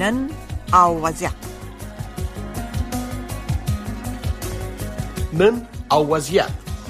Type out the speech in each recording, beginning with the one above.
نن او وضعیت. نن او وضعیت.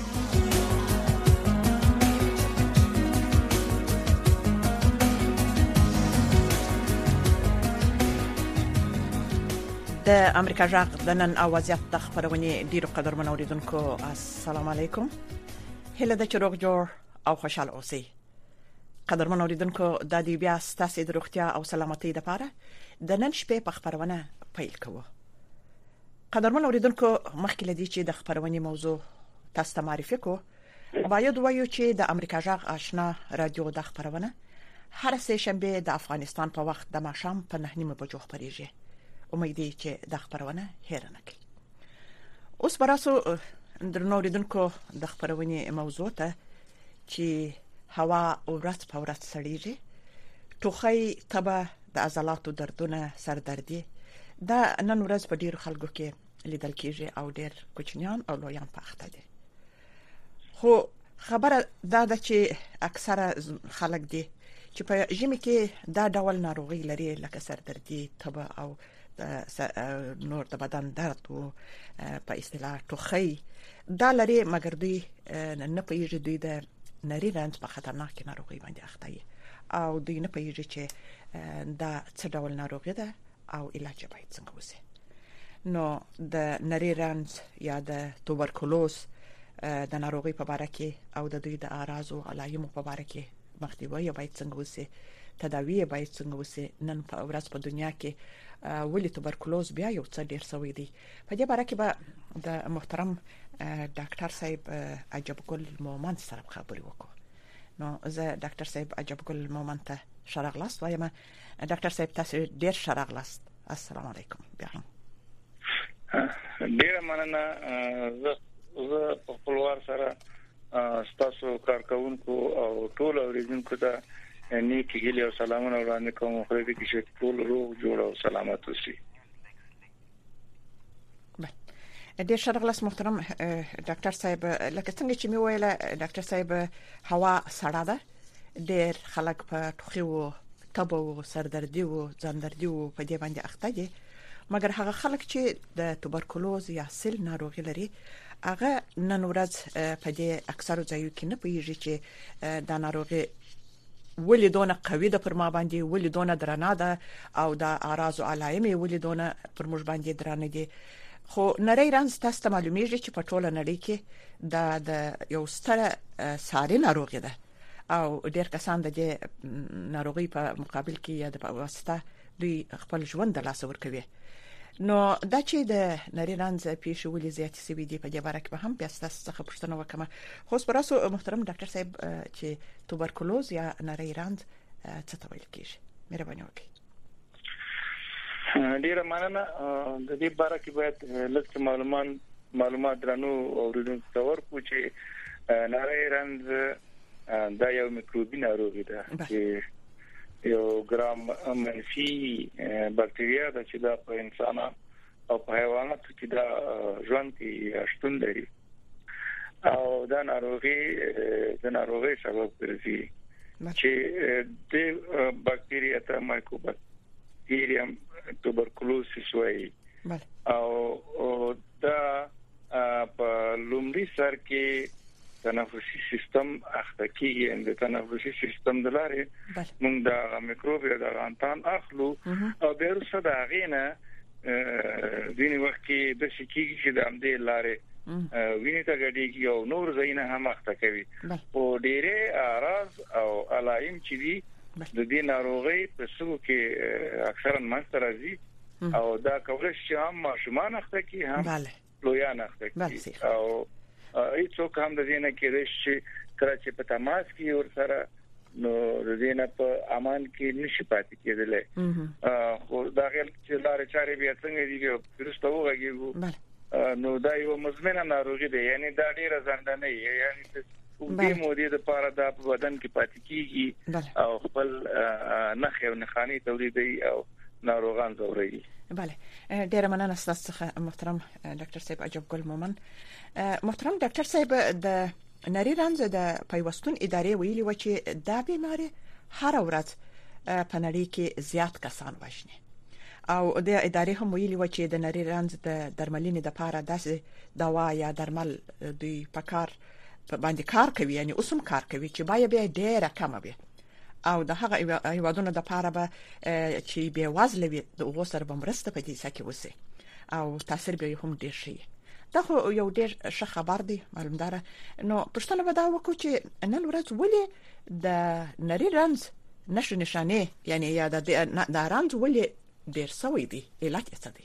د امریکا جغ د نن او وضعیت د خبرونه ډیرو قدرمن اوریدونکو السلام علیکم. هله د چروغ جوړ او خوشاله اوسئ. قدرمن اوریدونکو د دې بیا ستاسو د روغتیا او سلامتۍ لپاره د نن شپې په خبرونه پیل کوو. قدرمن اوریدونکو مخکې لدی چې د خبرونه موضوع تاسو ته معرفي کو باید وایو چې د امریکا جغ آشنا رادیو د خبرونه هر سه شنبه د افغانستان په وخت د ماښام په 9:30 بجو خبريږي. امید دی چې د خبرونه هیر نه کړي. اوس براسو درنو اوریدونکو د خبرونه موضوع ته چې هوا ورځ په ورځ سړیږي، ټوخی، تبه، د عضلاتو دردونه، سردردي دا نن ورځ په ډیرو خلکو کې لیدل کیږي او ډیر کوچنیان او لویان په اخته دي. خو خبره دا ده چې اکثره خلک دي چې په ژمي کې دا ډول ناروغي لري لکه سردردي، تبه او نور د بدن درد او په اصطلاح ټوخی دا لري، مګر دوی نه پیږي دوی د نری رنځ په خطرناک ناروغي باندې اخته دي او دوی نه پیږي چې دا څه ډول ناروغي ده او علاج باید څنګه وشي. نو د نری رنځ یا د توبرکلوز د ناروغي په اړه کې او د دوی د اعراض او علایمو په اړه کې مخنیوي باید څنګه وشي، تداوی باید څنګه وشي. نن په ورځ په دنیا کې ولې توبرکلوز بیا یو څه ډیر سوي دي. په دې اړه کې به د محترم ډاکټر صاحب عجب ګل مومن سره خبرې وکړو. نو زه ډاکټر صاحب عجب ګل مومن ته شرغلاست وایم. ډاکټر صاحب تاسو ډیر شرغلاست. السلام علیکم. بیا ډیر مننه. زه په خپلوار سره تاسو کارکونکو او ټول اوریدونکو ته نیکی هیله او سلامونه وړاندې کوم. خو دې کې چې ټول روغ جوړ او سلامت اوسئ. ډیر شرغلاس محترم ډاکټر صاحب، لکه څنګه چې مې ویله ډاکټر صاحب هوا سړه ده، ډیر خلک په ټوخي او تبه او سردردي او ځاندردي او په دې باندې اخته دي، مګر هغه خلک چې د توبرکلوز یا سل ناروغي لري هغه نن ورځ په دې اکثر ځایو کې نه پیږي چې دا ناروغي ولې دونه قوي ده پر ما باندې، ولې دونه درنه ده او د اعراض او علائم ولې دونه پر موږ باندې درنه دي. خو نری رنځ تاسو ته معلومیږي چې په ټوله نړۍ کې د یو ستره ساري ناروغي ده او ډېر کسان د دې ناروغي په مقابل کې یا د واسطه دوی خپل ژوند د لاس ورکوي. نو دا چې د نری رنځ پیښې ولې زیاتې سوي دي په دې اړه کې به هم بیا تاسو څخه پوښتنه وکړم. خو سپاراسو محترم ډاکټر صاحب چې توبرکلوز یا نری رنځ څه ته ویل کیږي؟ مهرباني وکړئ. ډیره مننه. د دې باره کې باید لږ معلومات درنو اوریدونکو ته ورکړو چې نری رنځ دا یو میکروبي ناروغي ده چې یو ګرام منفي بکټریا ده چې دا په انسان او په حیواناتو کې دا ژوند کې شتون لري او دا ناروغي سبب ګرځي چې د بکټریا ته مایکوبکټریوم توبرکلوسیس وایي او دا په لومړي سر کې تنفسي سیستم اخته کیږي. د تنفسي سیستم د لارې موږ د میکروب یا د انتان اخلو او بیا وروسته د هغې نه ځینې وخت کې داسې کیږي چې د همدې لارې وینې ته ګډېږي او نور ځایونه هم اخته کوي. خو ډېرې اعراض او علائم چې دي د دې ناروغۍ په سلو کې اکثرا منځته راځي او دا کولای شي هم ماشومان اخته کوي هم لویان اخته کوي او هیڅوک هم د دې نه کېدای شي کله چې په تماس کې ورسره نو د دې نه په امان کې نشي پاتې کېدلی. خو دا غیر چې لارې چارې بیا څنګه دي وروسته وغږیږو نو دا یو مزمنه ناروغي ده، یعنی دا ډیره ځانګړنه یعنی دې مودې د پاره د بدن کې پاتې کیږي او خپل نخ او نخاني تولیدي او ناروغان ځوروي. بله ډیره مننه ستاسو څخه محترم ډاکټر صاحب عجب ګل مومن. محترم ډاکټر صاحب د نری رنځ د پیوستون ادارې ویلي و چې دا بیماری هر ورځ په نړۍ کې زیات کسان وژني او د ادارې هم ویلي و چې د نری رنز د درملنې د لپاره داسې دوا یا درمل دوی په کار باندې کار کوي، یعنی اوسم کار کوي چې باید به ډیره کم وي او د هغه هیوادونو د لپاره به چې به وزله وي د وسر بمرسته په دې سکه وسی او تاثیر به هم ډیر شي. دا خو یو ډیر ښه خبر دی معلومدار. نو پښتنه به دا وکړو چې نن ورځ ولې د نری رنز نشو نشانه یعنی یا د رنز ولې ډیر سوي دي علت یې څه دی؟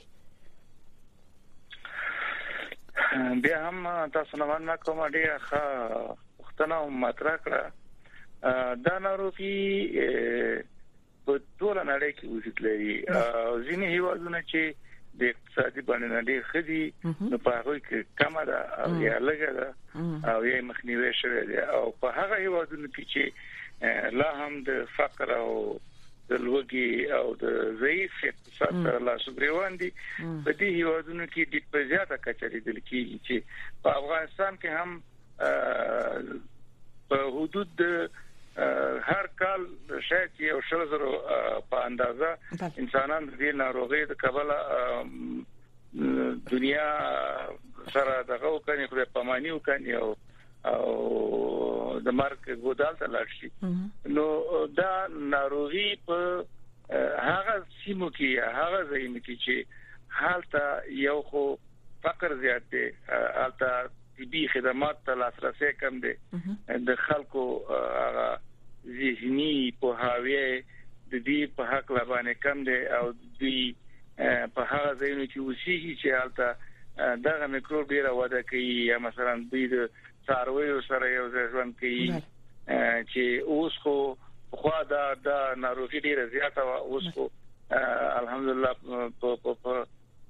بیا هم تاسو نه مننه کوم ډیره ښه وختونه مطرح کړه. دا ناروغي په ټول نړۍ کې وجود لري. ځینې هیوادونه چې د اقتصادي باندې ډېر خدي نو په هغه کې کم ده او یا لږه ده او یا مخنیوي شوی دی، او په هغه هیوادونو کې چې لا هم د فقر او د لوږې او د ضعیف اقتصاد سره لاس ګریوان دي، په دې هیوادونو کې د پزیاته کچې لیدل کېږي چې په افغانستان کې هم په حدود هر کال شاید یو 100,000 په اندازه انسانان د دې ناروغي د کبله دنیا سره دغه وکړي خو په معنی وکړي او د مرګ ګودال ته لاړ شي. نو دا ناروغي په هغه سیمو کې هغه ځایونو کې چې حالت یو خو فقر زیات دی، حالت طبي خدمات ته لاسرسي کم دی، د خلکو هغه ذهني په هاوی د دې په حق لبانه کم دی او دوی په هغه ځایونو کې اوسېږي چې حالت دغه میکروب ډیره وده کوي یا مثلا دوی د څارویو سره یو ځای ژوند کوي چې اوس خو خو دا ناروغي ډیره زیاته و، اوس خو الحمدلله په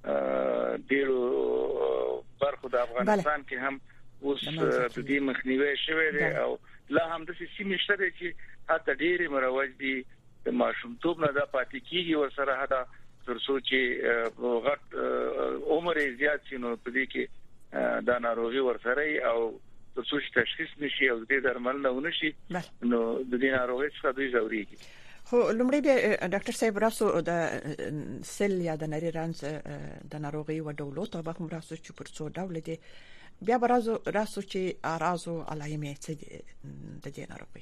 ډیرو برخو د افغانستان کې هم اوس د دې مخنیوي شوی دی او لا هم د سیمې شته چې حتی ډیره مروج دي د ماشومتوب نه د پاتې کیږي ورسره هدا ترڅو چې غټ عمر زیات شي نو په دې کې دا ناروغي ورسره او ترڅو چې تشخیص نشي او د درمل نه ونشي نو د دې ناروغي څخه دوی ځوريږي. خو لمړی به ډاکټر صاحب راسو د سل یا د نری رنز د ناروغي و ډولو ته به هم راسو چې پر څو ډول دي بیا راسو چې اعراض او علایمې څه دي د دې ناروغي؟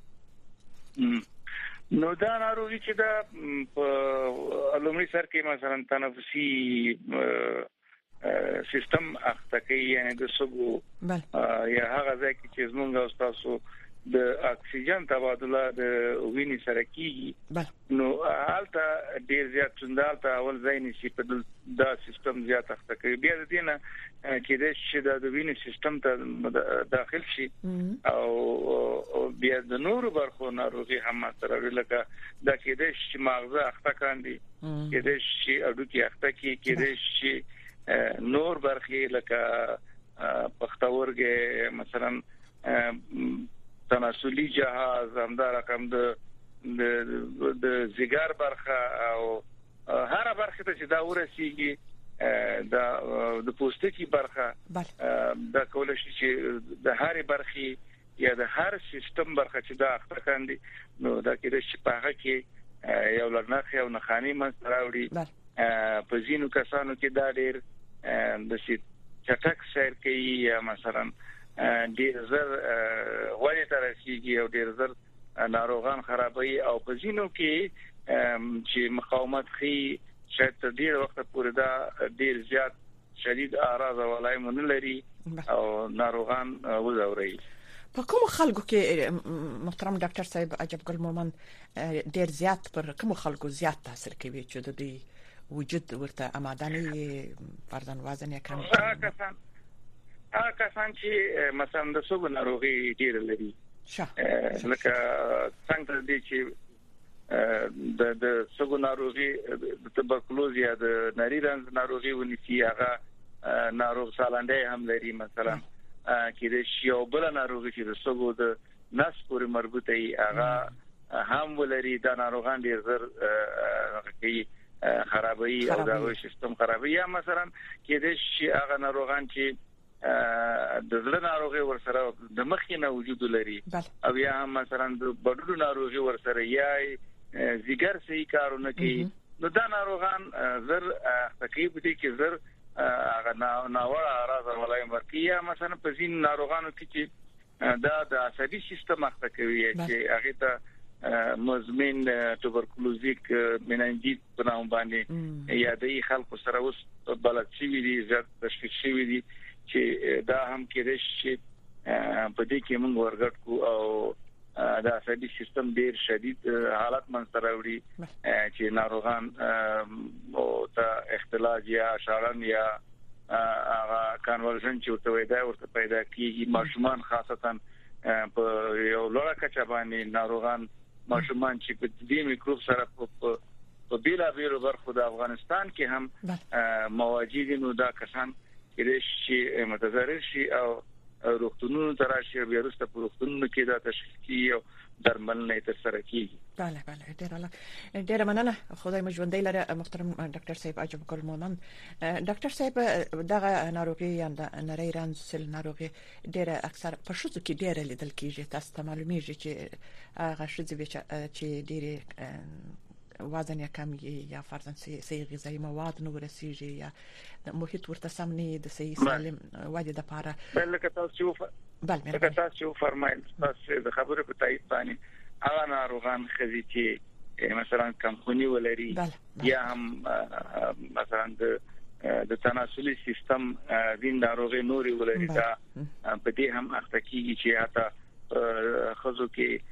نو دا ناروغي چې دا په لومړي سر کې مثلا تنفسي سیستم اخته کوي، یعنی د سږو یا هغه ځای کې چې زمونږ او تاسو د اکسیجن تبادله د وینې سره کیږي نو حالت ډیر زیات څنډه ته اول ځای نشي په دا سیستم زیات اخته کوي. بیا د دې نه کې د شیدا د وینې سیستم ته داخل شي او بیا د نورو برخو ناروغي هم سره لکه دا کې د شي مغزه اخته کاندي، کې د شي اډوکی اخته کې د شي نور برخې لکه پښتورګي مثلا تناسلي جهاز همدا رقم د زیګار برخه او هر برخه ته چې دا ورسیږي د پوستکي برخه دا کول شي چې د هر برخې یا د هر سیستم برخه چې دا اخته کاندي نو دا کې د شپږه کې یو لرنخ یو نخانی منځ راوړي. په ځینو کسانو کې دا ډېر د چټک سیر کوي یا مثلا ډیر زر وایي ترسيږي او ډیر زر ناروغان خرابوي او په ځینو کې چې مقاومت خي شاید ډیر وخت پورې دا ډیر زیات شدید اعراض او علائم نه لري او ناروغان وځوري. په کوم خلکو کې محترم ډاکټر صاحب عجب ګل مومن ډیر زیات پر کوم خلکو زیات تاثیر کوي چې د دې وجود ورته آمادنی فرضاً وزن یا کم کسان چې مثلا د سږو ناروغي ډیر لري لکه څنګه دي چې د سږو ناروغي د تبرکلوز یا د نری رنز ناروغي ونیسي هغه ناروغ سالنده هم لري مثلا کې د شیو بل ناروغي چې د سږو د نس پورې مربوطه ای هغه هم ولري دا ناروغان ډیر زر کوي خرابوي او دا سیستم خرابوي یا مثلا کې د شي هغه ناروغان چې د زړه ناروغي ورسره د مخینه وجود لري او یا مثلا د بډړو ناروغي ورسره یا زیګر صحیح کارونه کوي نو دا ناروغان زر تقریبا دي کې زر هغه ناوړه اعراض ولای مرکیه مثلا په ځین ناروغانو کې چې دا د عصبي سیستم اخته کوي چې هغه ته مزمن توبرکلوزیک مننجیت په نوم باندې یا د خلکو سره اوس بلد شي دي زیات تشخیص شوی دي چې دا هم کېږي چې په دې کې موږ ورګټ کو او دا عصبي سیستم ډیر شدید حالت منځ راوړي چې ناروغان او ته اختلاج یا شارن یا هغه کنورژن چې ورته پیدا کیږي ماشومان خاصتا په یو لوړه کچه باندې ناروغان ماشومان چې په دې میکروب سره په بیلابیلو برخو د افغانستان کې هم مواجد نو دا کسان چې متضرر شي او روغتونونو تراشي بیا وروسته په روغتونونو کې دا تشخیص کیږي او درملنه تر سره کیږي. بله ډیر مننه خدای مو ژوندۍ لره محترم ډاکټر صاحب عجب ګل مومن. ډاکټر صاحب دغه ناروغي یا د نری رنځ سل ناروغي ډیر اکثر په شوزو کې ډیر لیدل کیږي. تاسو ته معلومیږي چې هغه شوزي چې ډیر وزن یې کم یا فرضاً صحي غذایی مواد نو رسیږي یا محیط ورته سم نه د صحي سالم وادي د پاره بلکې تاسو فرمایل تاسو د خبرو په تایید باندې هغه ناروغان خزي چې مثلا کمخونی ولري یا هم مثلا د تناسلي سیستم د ناروغي نوري ولري دا په دې هم اخته کیږي چې حتی خزو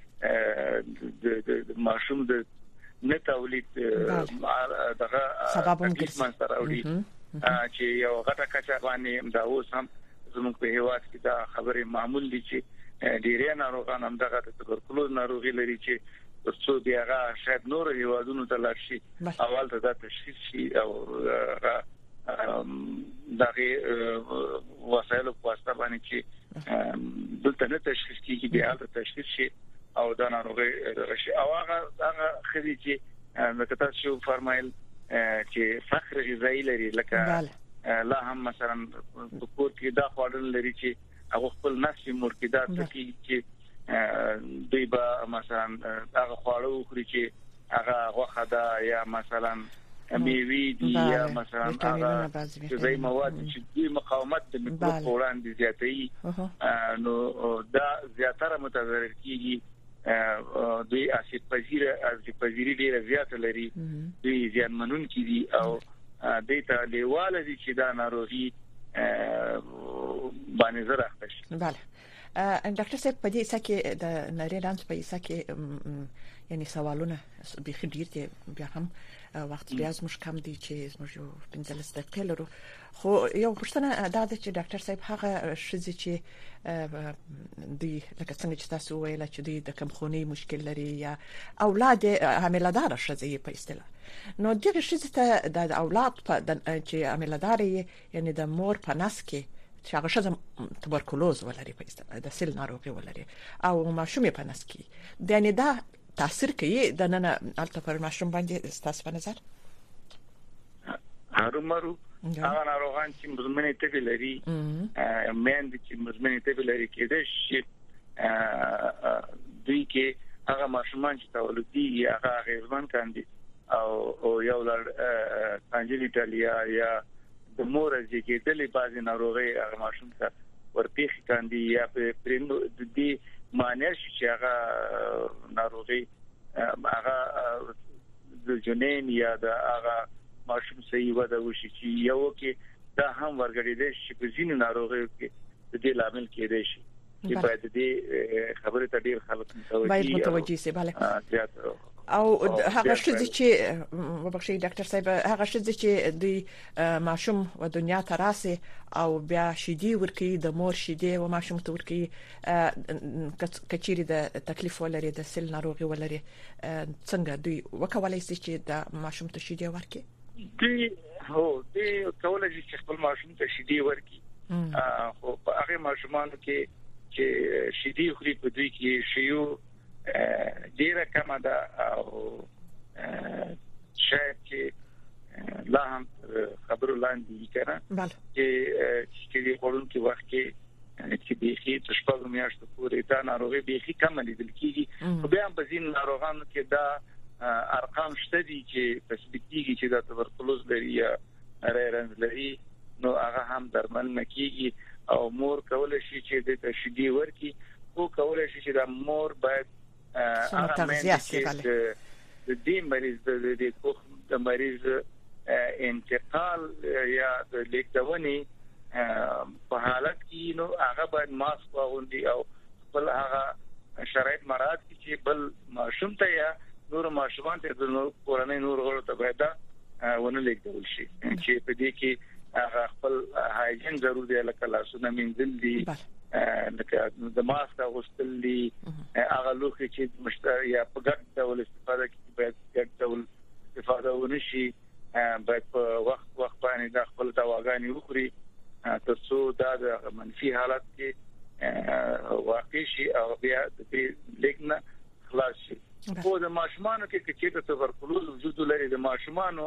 کې د ماشوم د نه تولید دغه سبب ممکن راوړي چې یو غټه کچه باندې دا اوس هم زموږ په هیواد کې دا خبره معمول دي چې ډیره ناروغان هم دغه توبرکلوز ناروغي لري چې څو بیاغه شاید نور هیوادونو ته لاړ شي اول ته دا تشخیص شي او دغه وسایل په واسطه باندې چې دلته نه تشخیص کیږي بیا ته تشخیص شي او دا ناروغي راشي او هغه خدي چې لکه تاسو فرمایل چې فخر غذایی لري لکه لا هم مثلا په کور کې دا خواړه لري چې هغه خپل نفسي مرکزات کوي چې دوی به مثلا هغه خواړه وخوري چې هغه غوښه ده یا مثلا میوه دي یا مثلا هغه غذایی مواد چې دوی مقاومت د میکروب وړاندې زیاتوي نو دا زیاتره متضرر کیږي دوی اسید پذیری ډیره زیاته لري دوی ځانمنون کی دي او دیتا لیواله دي چې دا ناروغي باندې زره اخته شي. بله ډاکټر صاحب په دې سکه د نری رنځ په سکه یعنی سوالونه به خډیر دي بیا هم وخت بیا زموږ کم دي چې زموږ یو 15 دقیقې لرو خو یو پوښتنه دا ده چې ډاکټر صاحب هغه شذ چې دی لکه څنګه چې تاسو ویل چې دی د کمخونی مشکل لري یا اولاد حامله‌دار شذ په اصطلاح نو دغه شذ ته د اولاد په چې حامله‌دار یعنی د مور په نس کې چې هغه شذ توبرکلوز ولري په اصطلاح د سل ناروغي ولري او ماشومې په نس کې یعنی دا تاثیر کوي د نن الته پر ماشوم باندې ستاسو په نظر هرومرو هغه ناروغان چې مزمنې تبه لري مېند چې مزمنې تبه لري کېدای شي دوی کې هغه ماشومان چې تولدي هغه غیرمن کاندي او یو لړ کانجلی ایتالیا یا د مورز کې دلې بازي ناروغي هغه ماشوم ته ورپیخ کاندي یا پرندو د دې معنی چې هغه ناروغي هغه د جنین یا د هغه ماشوم صحیح وده وشي چې یو کې دا هم ورګړېدل شي په ځینو ناروغیو کې د دې لامل کېدای شي چې باید دې خبره ته ډیر خلک متوجي سي bale او هغه شذ چې وبخښي ډاکټر صاحب هغه شذ چې د ماشوم و دنیا ته راسي او بیا شیدي ورکی د مور شیدي او ماشوم ته ورکی کچيري د تکلیف ولري د سل ناروغي ولري څنګه دوی وکولای شي چې د ماشوم ته شیدي ورکی دی کولای شي چې خپل ماشوم ته شیدي ورکی خو هغه ماشومان چې شیدي خوري په دوی کې شیو ډیره کمه ده او شاید چې لا هم خبرو لاندې کړه چې د قانون کې وخت کې چې بيخي تشپږ میاشتې پورې دا ناروغي بيخي کم لیدل کیږي خو بیا په ځین ناروغانو کې دا ارقام شته دي چې تثبیتيږي چې د تبرکلوز لري یا رنز لري نو هغه هم درمل نکېږي او مور کول شي چې د تشدید ورکی او کول شي چې د مور باید هغه تغذیه کوي د دې مریض د مریض انتقال یا د لیکدونی په حالت کې نو هغه باید ماسک واغوندي او بل هغه شرایط مراعات کړي چې بل ماشوم ته یا نور ماشومان ته د کورنۍ نور غړو ته باید ونه لیکدول شي چې په دې کې هغه خپل هایجین ضروري دی لکه لاسونه مینځل دي لکه د ماسک اغوستل دي هغه لوخي چې مشتری یا په ګډ ډول استفاده کوي باید ګډ ډول استفاده ونشي باید په وخت باندې د خپل دواګانې وخوري ترڅو دا د منفي حالت کې واقع شي او بیا د دې لګنه خلاص شي او د ماشومانو کې چې تبرکلوز وجود لري د ماشومانو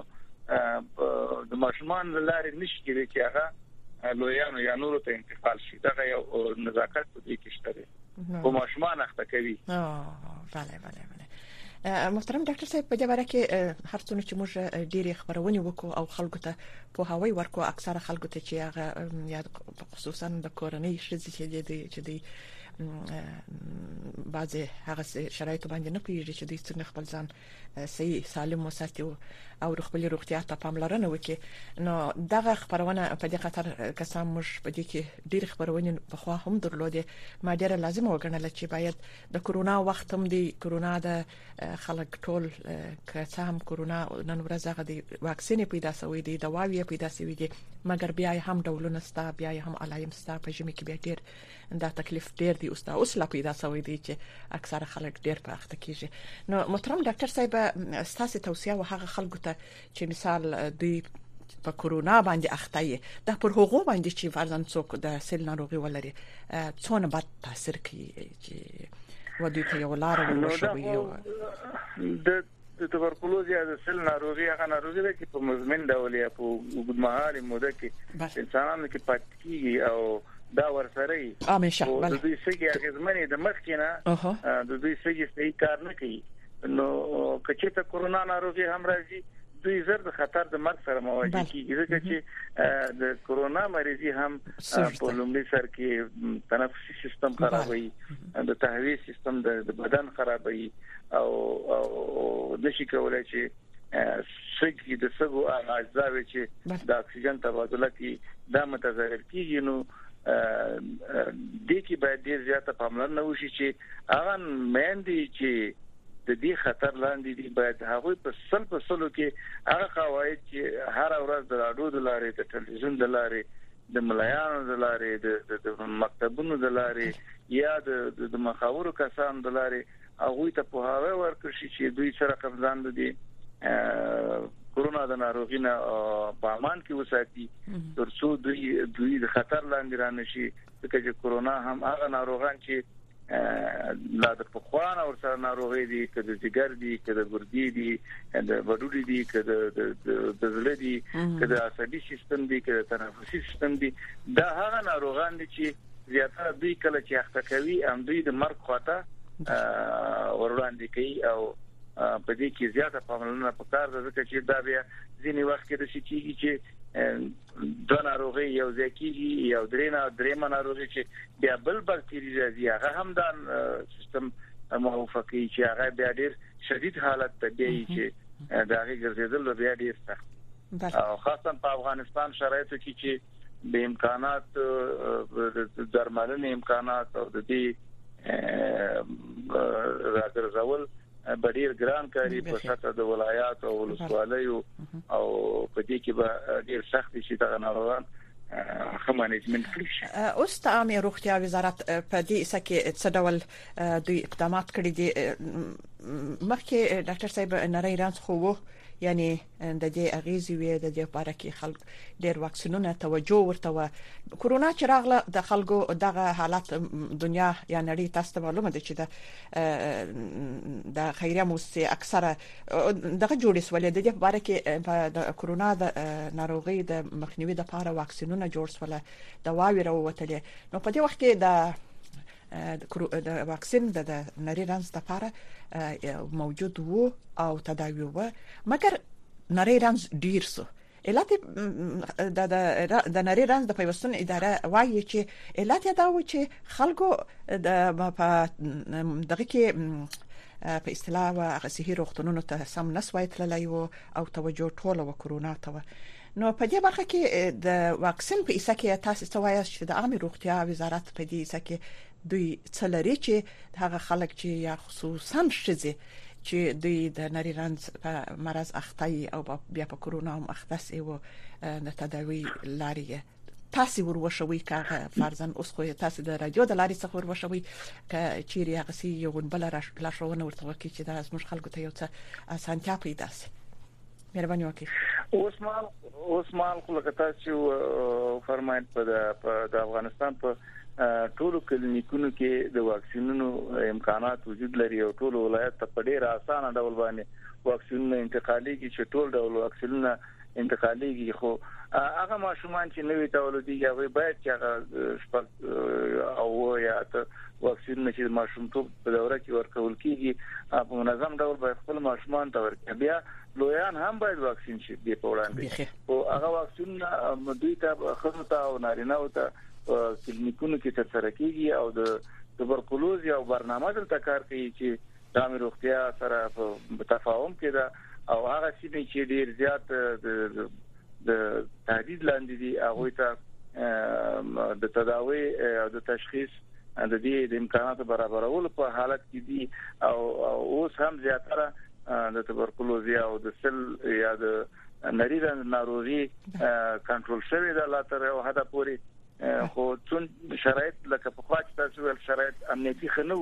لارې نشي کېږي چې هغه لویانو یا نورو ته انتقال شي دا یو نزاکت په دې کې شته او ماشومان اخته کوي بله محترم ډاکټر صاحب په دې باره کې هر څونه چې موږ ډېری خبرونه وکړو او خلکو ته په هواي ورکو اکثره خلکو ته چې هغه یا خصوصا د کورنۍ شې چې دی بعضی هغه شرایط باندې نه پیږي چې د څنګه خپل ځان صحیح سالم وساتي او خپل روغتیا ته پاملرنه وکړي نو دغه خبرونه په دې خاطر قسم موږ په دې کې ډېر خبرونه په خوا هم درلودې ما ډېر لازم وګڼل چې باید د کورونا وخت هم دی کورونا د خلک ټول که هم کورونا نن ورځ هغه د واکسین پیدا شوی دی دواوی پیدا شوی دی مګر بیا هم ډولونه ستا بیا هم علایم ستا په ژمي کې بیا ډېر دا تکلیف ډېر دی اوس لا پیدا شوی دی چې اکثر خلک ډېر په اخته کیږي نو محترم ډاکټر صاحب ستاسو توصیه او هغه خلکو ته چې مثال دوی په کورونا باندې اخته یې د پر هغه باندې چې فرضاً څوک د سل ناروغي ولري څونه بد تاثیر کوي چې ودی ته یو لار وشوي د تبرکلوز یا د سل ناروغي هغه ناروغي ده چې په مزمن ډول یا په اوږدمهاله موده کې انسانانو کې پاتې کیږي او دا ورسره همیشه د دوی سګي اغیزمنې د مخ کې نه د دوی سګي صحیح کار نه کوي نو کچې ته کورونا ناروغي هم راځي دوی زر د خطر د مرګ سره مواجه کیږي ځکه چې د کورونا مریضي هم په لومړي سر کې تنفسي سیستم خرابوي د تهویه سیستم د بدن خرابوي او نشي کولای چې سګي د سګو اجزاوي چې د اکسیجن تبادله کې دا متضرر کیږي نو د کې باید ډیر زیاته پاملرنه وشي چې هغه مېندې چې د دې خطر لاندې دي باید هغه په سلو کې هغه قواعد چې هر ورځ د راډیو د لارې د ټلویزیون د لارې د ملایانو د لارې د مکتبونو د لارې یا د مخاورو کسان د لارې هغه ته په هغه ورکړي چې دوی سره قبضان دي کورونا د ناروغي نه په امان کې وساتي ترڅو دوی د خطر لاندې رانشي ځکه چې کورونا هم هغه ناروغان چې لا د پخوان او سره ناروغي دي کده جګر دي کده ګردی دي کده وډوډي دي کده د زړه دي کده عصبي سیستم دي کده تنفسي سیستم دي دا هغه ناروغان دي چې زیاتره دوی کله چې اخته کوي هم دوی د مرګ خواته وړاندې کوي او په دې کې زیاته پاملرنه پکار ده ځکه چې دا بیا ځینې وخت کې د شي چې د ناروغي یو ځکیږي یو درېمه ناروغي چې بیا بل باکتری راځي هغه هم د سیستم موافقي چې هغه بیا ډیر شدید حالت ته دی چې دا هغه ګرځیدل بیا ډیر سخت او خاصه په افغانستان شرایطو کې چې به امکانات د درملنې امکانات او د دې راځول ډیر ګران کاری په سطح د ولایات او ولسوالیو او په دې کې به ډیر سخت شي دا ناروغان مانجمنت کړی اوس د عامه روغتیا وزارت په دې سکه څه ډول د اقدامات کړی دي مخکې ډاکټر صاحب نری رانس خو یعنی د دې اغیزې وی د دې لپاره کې خلک ډېر واکسینونه توجه ورته و کورونا چې راغله د خلکو دغه حالت دنیا یا نړۍ تاسو ته معلومه ده چې د خیریه موسسه اکثره دغه جوړې سولې د دې لپاره کې د کورونا د ناروغي د مخنیوي لپاره واکسینونه جوړ سول دواوی راووتلې نو په دې وخت کې د د واکسین د نری رنځ لپاره موجود وو او تداوی وو مګر نری رنځ ډیر سو علت د نری رنځ د پیوستون اداره وایي چې علت دا و چې خلکو دغه کې په اصطلاح او صحي روغتونونو ته سم نسوي تللی وو او توجه ټوله و کرونا ته. نو په دې برخه کې د واکسین په اساس کې تاسو ته وایي چې د عامه روغتیا وزارت په دې اساس کې دوی څلري چې هغه خلک چې یا خصوصا شذې چې دوی د نری رنځ په مرض اخته او بیا په کرونا هم اخته سي او د تداوی لاري تاسو وروښوي کاغه فرضاً اوس خو تاسو د رادیو د لاري څخه وروښوي ک چیرې هغه سي یو بل لاشونه ورته وکړي چې د زموږ خلکو ته یو څه اسانتیا پیدا شي. مهرباني وکړئ. اوس مال خو لکه تاسو فرمایل په د افغانستان په ټولو کلینیکونو کې د واکسینونو امکانات وجود لري او ټولو ولایت ته په ډیر اسانه ډول باندې واکسینونه انتقالي کې چې ټول ډول واکسینونه انتقالي کې خو هغه ماشومان چې نوې تولدي هغه باید چې هغه او یا ته واکسین چې ماشوم ته په دوره کې ورکول کیږي په منظم ډول باید خپل ماشومان ته ورکړي. بیا لویان هم باید واکسین شي به په وړاندې او هغه واکسین دوی ته خصوصا او نارینه او ته کلینیکونو کې ترسره کیږي او د تبرکلوز یو برنامه دلته کار کوي چې د عامه روغتیا سره په تفاهم کې ده او هغه چې ډیر زیات د تهدید لاندې دي هغه ته د تداوی او د تشخیص د دې د امکاناتو برابرولو په حالت کې دي او اوس هم زیاتره د تبرکلوز او د سل یا د نری رنځ ناروغي کنټرول شوی د لا تر یو حد پورې خو څون شرایط لکه په خاص تاسو ول شرایط امنیتي خنو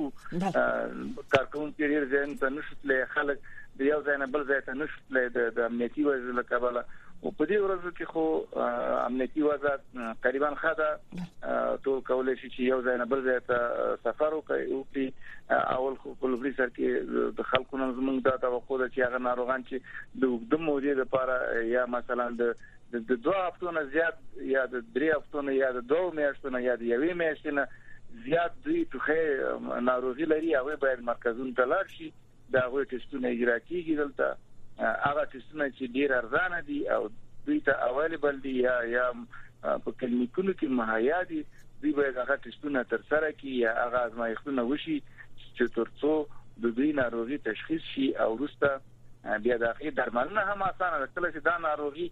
کارکونکو ډیر ځین ته نشټلې خلک د یو ځای نه بل ځای ته نشټلې د امنیتي وضع له کبله او په دې ورځو کې خو امنیتي وضع تقریبا خاطه ټول کولای شي چې یو ځای نه بل ځای ته سفر وکړي اول خو په لوبري سر کې د خلکو نن زموږ د توقع ده چې هغه ناروغان چې د وګړو موجوده لپاره یا مثلا د 2 هفتو نه زیات یا د 3 هفتو نه یا د 2 میاشتو نه یا د 1 میاشتې نه زیات دوی ټوخه ناروغي لري هغه باید مرکزونو ته لاړ شي دا هغه ټیسټونه اجرا کیږي دلته هغه ټیسټونه چې ډیر ارزانه دي او دوی ته اویلیبل دي یا په کلینیکونو کې مهیا دي دوی باید هغه ټیسټونه ترسره کړي یا هغه ازمایښتونه وشي چې ترڅو د دوی ناروغي تشخیص شي او وروسته بیا د هغې درملنه هم اسانه ده. کله چې دا ناروغي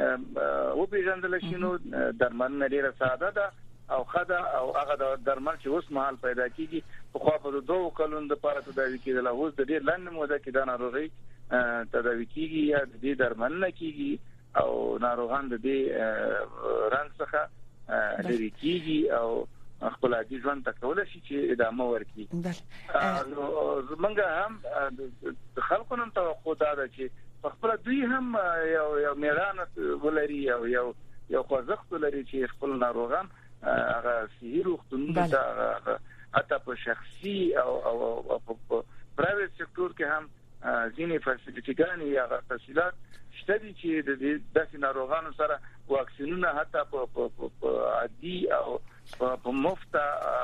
وپېژندل شي نو درملنه ډیره ساده ده او خدا او هغه درمل چې اوس مهال پیدا کیږي په خو په 2 کلونو لپاره تداوی کېدل اوس د ډیر لنډ موده کې دا ناروغي تداوی کیږي یا د دې درملنه کیږي او ناروغان د دې رنځ څخه لري کیږي او خپل عادي ژوند ته کولای شي چې ادامه ورکړي. نو زمونږ هم د خلکو نن توقع ده چې خپل دوی هم یو میرانه ولري او یو خوځښت لري چې خپل ناروغان هغه صحي روغتونونو ته حتی په شخصي او په پرایویت سکتور کې هم ځینې فاسیلیټیګان یا تفصیلات شته دي چې د داسې ناروغانو سره واکسینونه حتی په عادي او په مفت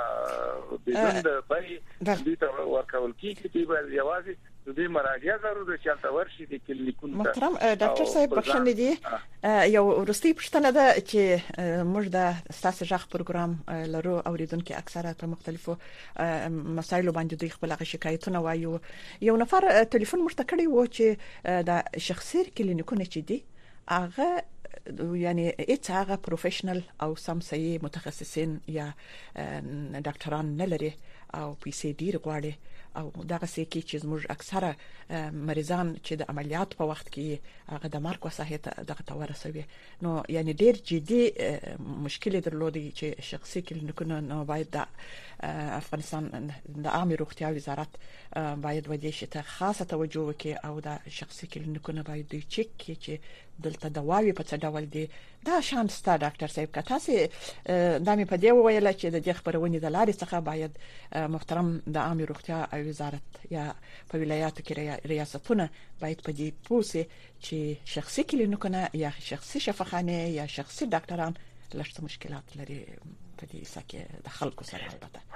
بدون د بای د ورکول کیږي چې به یوازې د دې مراجعه ضروري چې تاسو ورشي د کلینیکونو ته. محترم ډاکټر صاحب بخښنه دي یو ورستي پښتنه ده چې موږ د ستاسو ژغ پروګرام لرو اوریدونکو اکثره په مختلفو مسایلو باندې دوی خپل شکایتونه وایي. یو نفر ټلیفون مرته کړی و چې د شخصي کلینیکونو چې دي هغه یعنی هغه پروفیشنل او سمسي متخصصین یا ډاکټران نه لري او پیسې ډیر غواړي او دغه سکه چې زموږ اکثره مریضان چې د عملیات په وخت کې هغه د مرګ وسایت دغه تورسوي نو یعنی ډیر جدي مشکل درلودي چې شخصي کلینیکونه نو باید د افغانستان د عامه روغتیا وزارت باید ودې شته خاصه توجه وکړي او د شخصي کلینیکونه باید دوی چک کړي چې دلته دواوی په څه ډول دي دا شان ستا ډاکټر صاحب که تاسو د مې په دی ویل چې د دې خبرونې د لارې څخه باید محترم د عامه روغتیا وزارت یا په ولایاتو کې ریاستونه باید په دې پوسه چې شخصي کلینیکونه یا شخصي شفاخانه یا شخصي ډاکټران لږ مشکلات لري په دې سکه د خلکو سره البته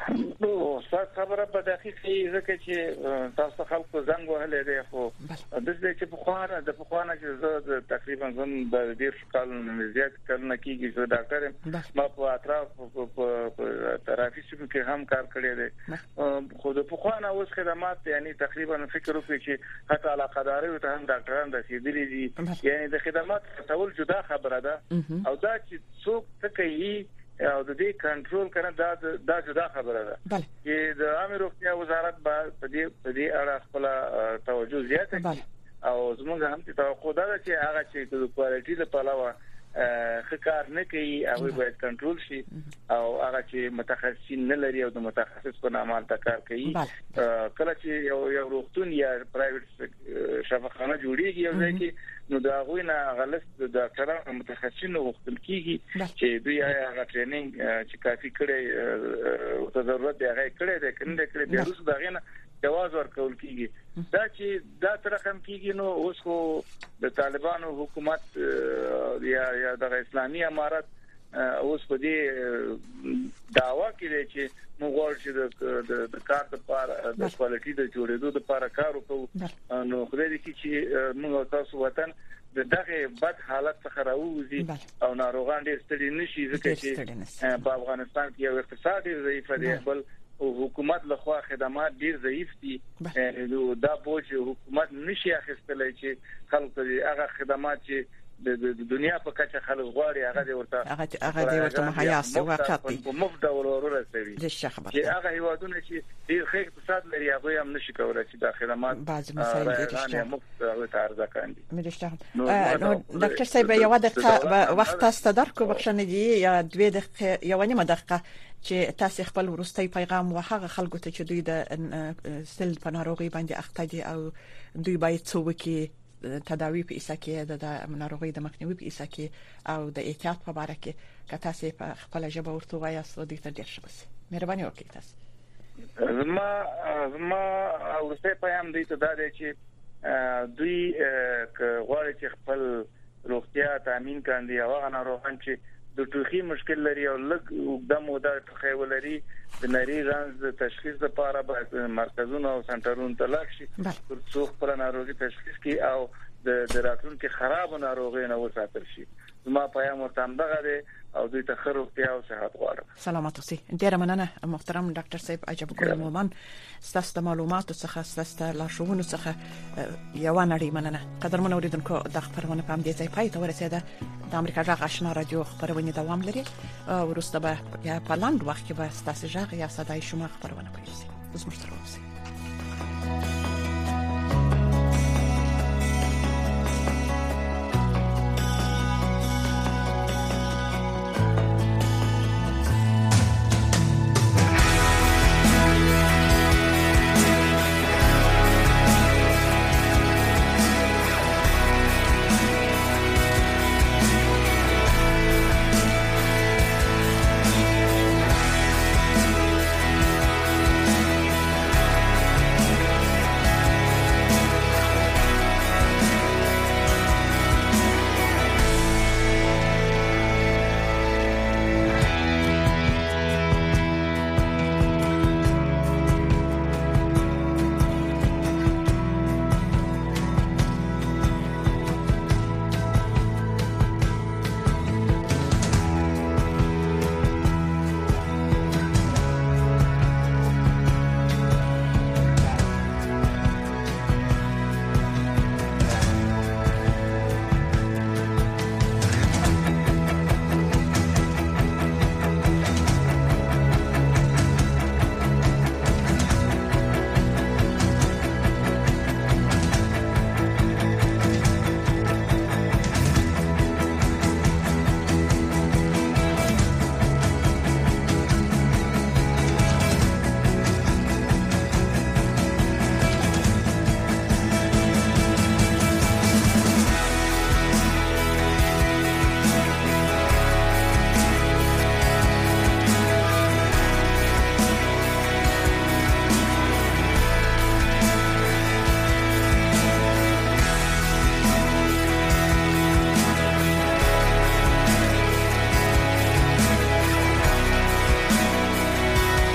نو خبره په دقیقه ځکه چې تاسو خلکو زنګ وهلې دی خو د دې چې په خوانه چې زه تقریبا زم د ډیر کال زیات کارونه کیږي چې ډاکټر ما په اطراف په ترافیک کې هم کار کړی دی خو د خوانه اوس خدمات یعنی تقریبا فکر وکړي چې حتی علاقداري ته هم ډاکټران رسیدلي دي یعنی د خدمات ټول جدا خبره ده او دا چې څوک څه کوي او د دې کنټرول کنه دا جدا خبره ده چې د عامه روغتیا وزارت په دې اړه خپل توجه زیاته کړي او زموږ هم توقع ده چې هغه چې د کوالټي لپاره خکار نه کوي هغه باید کنټرول شي او هغه چې متخصصین نه لري او د متخصص په نامه کار کوي کله چې یو روغتون یا پرایویټ شفاخانه جوړیږي یو ځای کې نو دا غوینه غلط د ډاکټرانو متخصصینو وختل کیږي چې دوی هغه ټریننګ چې کافي کړي او ته ضرورت دی هغه کړي د کنده کړي د روس دغه نه جواز ورکول کیږي دا چې دا تر رقم کیږي نو اوس خو د طالبانو حکومت یا د اسلامي امارات اوس په دې داوا کوي چې موږ چې د کار لپاره د کوالټي د جوړېدو لپاره کار وکړو نو خدای دې چې موږ تاسو وطن دغه بد حالت څخه راوځي او ناروغان ډېر ستړي نشي ځکه چې په افغانستان کې یو اقتصاد ضعیف دی بل حکومت لخوا خدمات ډیر ضعیف دي دا بوج حکومت نشي اخیستلای چې خلکو هغه خدمات چې د دنیا په کچه خلک غواړي هغه دی ورته مهیا سي وخت دي په مفت ورور رسوي چې هغه هیوادونه چې ډیر ښه اقتصاد لري هغه هم نشي کولای چې د خدمات بعض مسایل دي مفت او ارزه کاندي نو ډاکټر صاحب یو دقیقه وخت تاسو درکو بخښنه دي یا 2 دقیقې یو نیمه دقیقه چې تاسو خپل ورستۍ پیغام وهغه خلکو ته چې دوی د سل په ناروغي باندې اخته دي او دوی باید څه وکړي تداوی په ایسا کې د ناروغي د مخنیوي په ایسا کې او د احتیاط په اړه کې که تاسو په خپل ژبه ورته وایاست دوی ته ډیر ښه وي مهرباني وکړئ تاسو ما ورسته پیغام دی ته دا دی چې دوی غواړي چې خپل روغتیا تامین کړي او هغه ناروغان چې د ټوخي مشکل لري او لږ وګدم ودا ټوخي ولري د نری رنز تشخیص لپاره باید مرکزونه او سنټرونه تلاش شي تر څو خپل ناروغي تشخیص کړي او د راتلونکو خراب ناروغي نه وساتل شي ما پیغام ورته دغه دی او دوی ته خیر روغتیا او صحت غواړم سلامات اوسئ ډیر مننه محترم ډاکټر صاحب عجب ګل مومن ستاسو د معلوماتو څخه ستاسو د لارښوونو څخه یو نړۍ مننه قدرمن اوریدونکو د خبرونه په دې ځای پای ته ورسېده د امریکا غږ آشنا رادیو خبرونه دوام لري ورسته به یا په لاند وخت کې به ستاسو غږ یا صداي شما خبرونه پیل شي اوس مشترک اوسئ